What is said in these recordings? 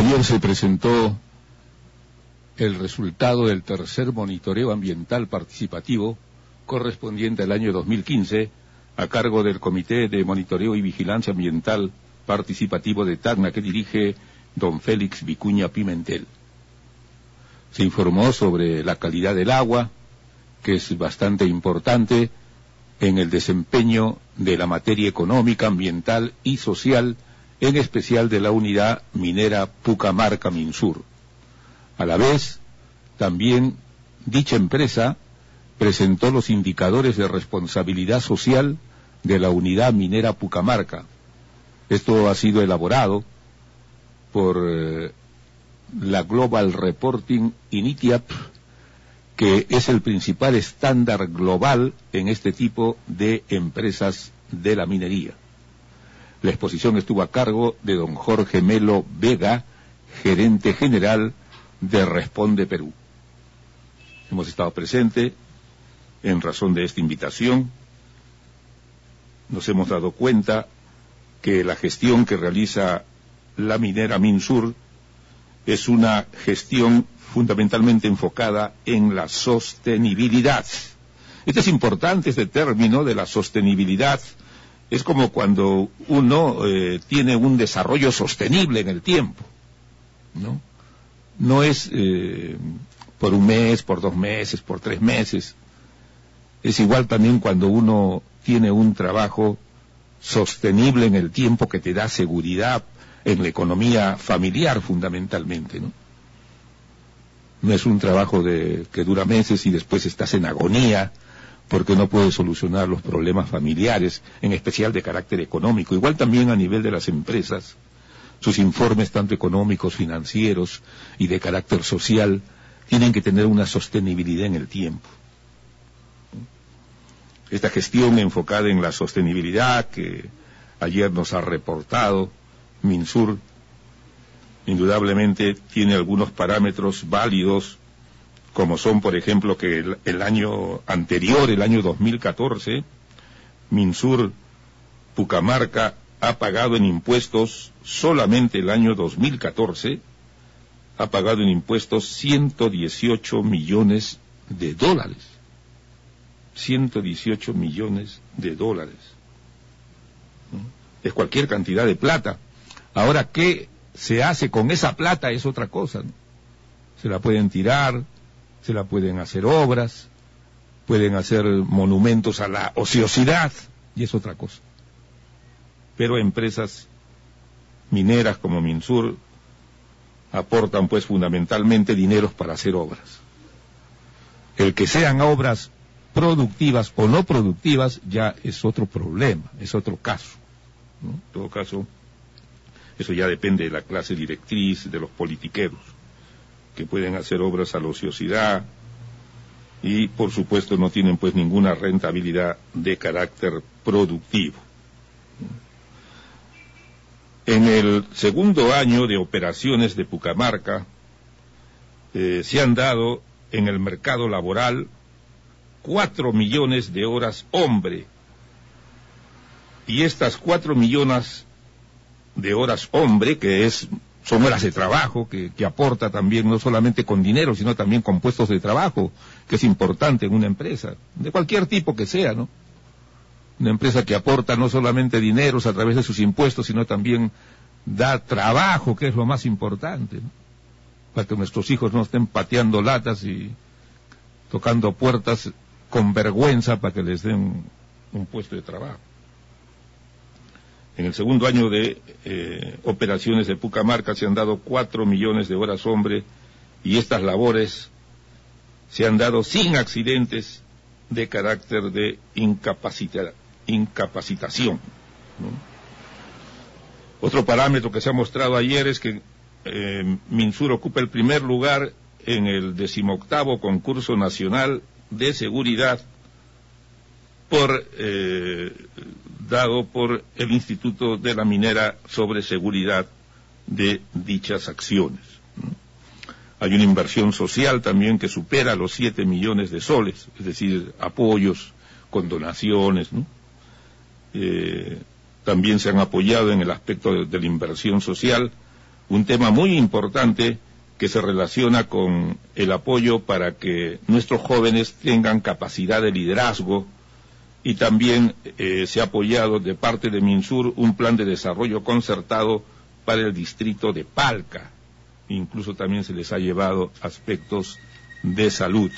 Ayer se presentó el resultado del tercer monitoreo ambiental participativo correspondiente al año 2015 a cargo del Comité de Monitoreo y Vigilancia Ambiental Participativo de Tacna, que dirige don Félix Vicuña Pimentel. Se informó sobre la calidad del agua, que es bastante importante en el desempeño de la materia económica, ambiental y social, en especial de la unidad minera Pucamarca Minsur. A la vez, también dicha empresa presentó los indicadores de responsabilidad social de la unidad minera Pucamarca. Esto ha sido elaborado por la Global Reporting Initiative, que es el principal estándar global en este tipo de empresas de la minería. La exposición estuvo a cargo de don Jorge Melo Vega, gerente general de Responde Perú. Hemos estado presentes en razón de esta invitación. Nos hemos dado cuenta que la gestión que realiza la minera Minsur es una gestión fundamentalmente enfocada en la sostenibilidad. Este es importante, este término de la sostenibilidad. Es como cuando uno tiene un desarrollo sostenible en el tiempo, ¿no? No es por un mes, por 2 meses, por 3 meses. Es igual también cuando uno tiene un trabajo sostenible en el tiempo que te da seguridad en la economía familiar fundamentalmente, ¿no? No es un trabajo que dura meses y después estás en agonía porque no puedes solucionar los problemas familiares, en especial de carácter económico. Igual también a nivel de las empresas, sus informes tanto económicos, financieros y de carácter social tienen que tener una sostenibilidad en el tiempo. Esta gestión enfocada en la sostenibilidad que ayer nos ha reportado Minsur, indudablemente tiene algunos parámetros válidos, como son, por ejemplo, que el año anterior, el año 2014, Minsur Pucamarca ha pagado en impuestos, solamente el año 2014, ha pagado en impuestos 118 millones de dólares. 118 millones de dólares. Es cualquier cantidad de plata. Ahora, ¿qué se hace con esa plata? Es otra cosa, ¿no? Se la pueden tirar, se la pueden hacer obras, pueden hacer monumentos a la ociosidad, y es otra cosa. Pero empresas mineras como Minsur aportan pues fundamentalmente dineros para hacer obras. El que sean obras productivas o no productivas ya es otro problema, es otro caso, ¿no? En todo caso, eso ya depende de la clase directriz, de los politiqueros, que pueden hacer obras a la ociosidad y por supuesto no tienen pues ninguna rentabilidad de carácter productivo. En el segundo año de operaciones de Pucamarca se han dado en el mercado laboral 4 millones de horas hombre, y estas 4 millones de horas hombre, que son horas de trabajo, que aporta también no solamente con dinero, sino también con puestos de trabajo, que es importante en una empresa, de cualquier tipo que sea, ¿no? Una empresa que aporta no solamente dineros a través de sus impuestos, sino también da trabajo, que es lo más importante, ¿no? Para que nuestros hijos no estén pateando latas y tocando puertas con vergüenza para que les den un puesto de trabajo. En el segundo año de operaciones de Pucamarca se han dado 4 millones de horas hombre, y estas labores se han dado sin accidentes de carácter de incapacitación, ¿no? Otro parámetro que se ha mostrado ayer es que Minsur ocupa el primer lugar en el 18º concurso nacional de seguridad dado por el Instituto de la Minera sobre seguridad de dichas acciones, ¿no? Hay una inversión social también que supera los 7 millones de soles, es decir, apoyos con donaciones, ¿no? También se han apoyado en el aspecto de la inversión social un tema muy importante que se relaciona con el apoyo para que nuestros jóvenes tengan capacidad de liderazgo, y también se ha apoyado de parte de MINSUR un plan de desarrollo concertado para el distrito de Palca. Incluso también se les ha llevado aspectos de salud.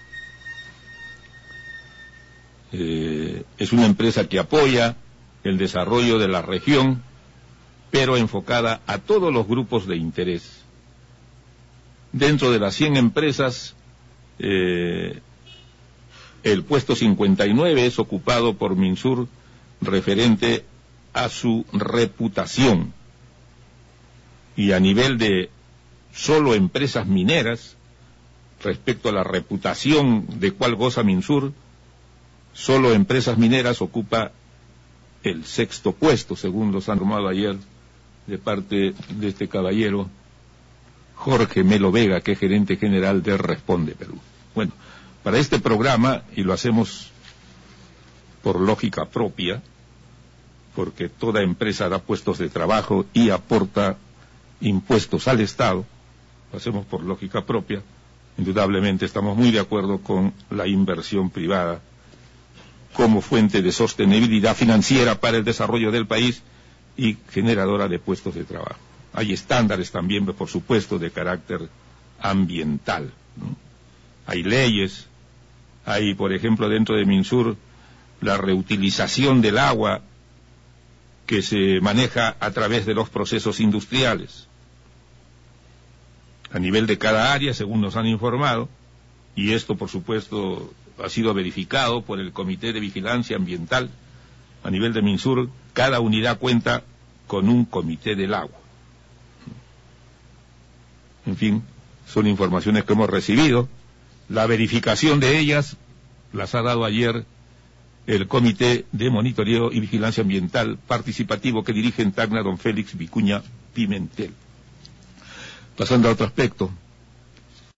Es una empresa que apoya el desarrollo de la región, pero enfocada a todos los grupos de interés. Dentro de las 100 empresas, el puesto 59 es ocupado por MINSUR referente a su reputación. Y a nivel de solo empresas mineras, respecto a la reputación de cual goza MINSUR, solo empresas mineras ocupa el 6º puesto, según los han informado ayer de parte de este caballero Jorge Melo Vega, que es gerente general de Responde Perú. Bueno, para este programa, y lo hacemos por lógica propia, porque toda empresa da puestos de trabajo y aporta impuestos al Estado, lo hacemos por lógica propia, indudablemente estamos muy de acuerdo con la inversión privada como fuente de sostenibilidad financiera para el desarrollo del país y generadora de puestos de trabajo. Hay estándares también, por supuesto, de carácter ambiental, ¿no? Hay leyes, hay, por ejemplo, dentro de MINSUR, la reutilización del agua que se maneja a través de los procesos industriales. A nivel de cada área, según nos han informado, y esto, por supuesto, ha sido verificado por el Comité de Vigilancia Ambiental, a nivel de MINSUR, cada unidad cuenta con un comité del agua. En fin, son informaciones que hemos recibido. La verificación de ellas las ha dado ayer el Comité de Monitoreo y Vigilancia Ambiental Participativo que dirige en Tacna don Félix Vicuña Pimentel. Pasando a otro aspecto,